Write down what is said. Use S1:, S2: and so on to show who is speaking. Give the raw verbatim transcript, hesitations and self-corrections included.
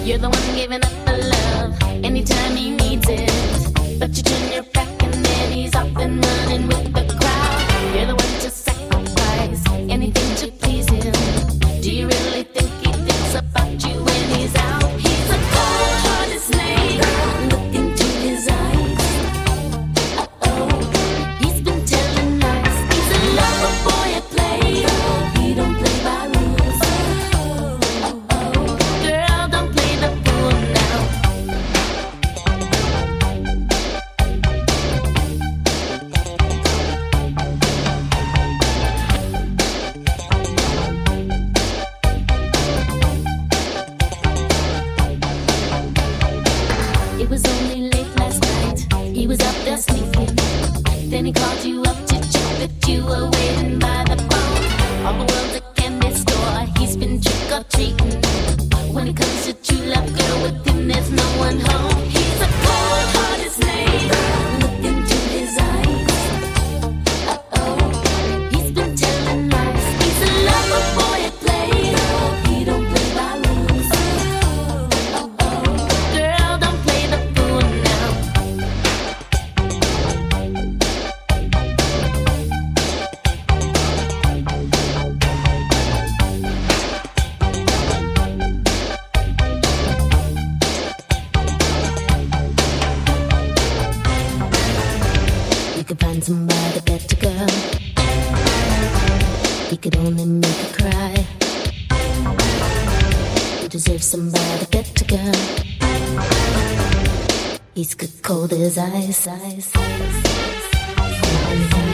S1: You're the one giving up the love anytime he needs it. But you turn your back and then he's off and running with the crowd. You're the one to sacrifice anything to please him. Do you really think he thinks about you when he's out? He's a cold-hearted snake. Look into his eyes. Uh-oh, he's been telling lies. He's a lover boy at play. He don't play by rules. Uh-oh, girl, don't play the fool now. It was only late last night. He was out there sneaking. Then he called you up to check that you were waiting by the phone. All the world's a candy store. He's been trick or treating. When it comes to true love, girl, with him there's no one home. He's a cold-hearted snake. Look into his eyes. Uh-oh, he's been telling lies. He's a lover boy at play. He don't play by rules. Uh-oh, girl, don't play the fool now. You could find somebody better, girl. He could only make you cry. You deserve somebody better, girl. He's good cold as ice, ice, ice, ice.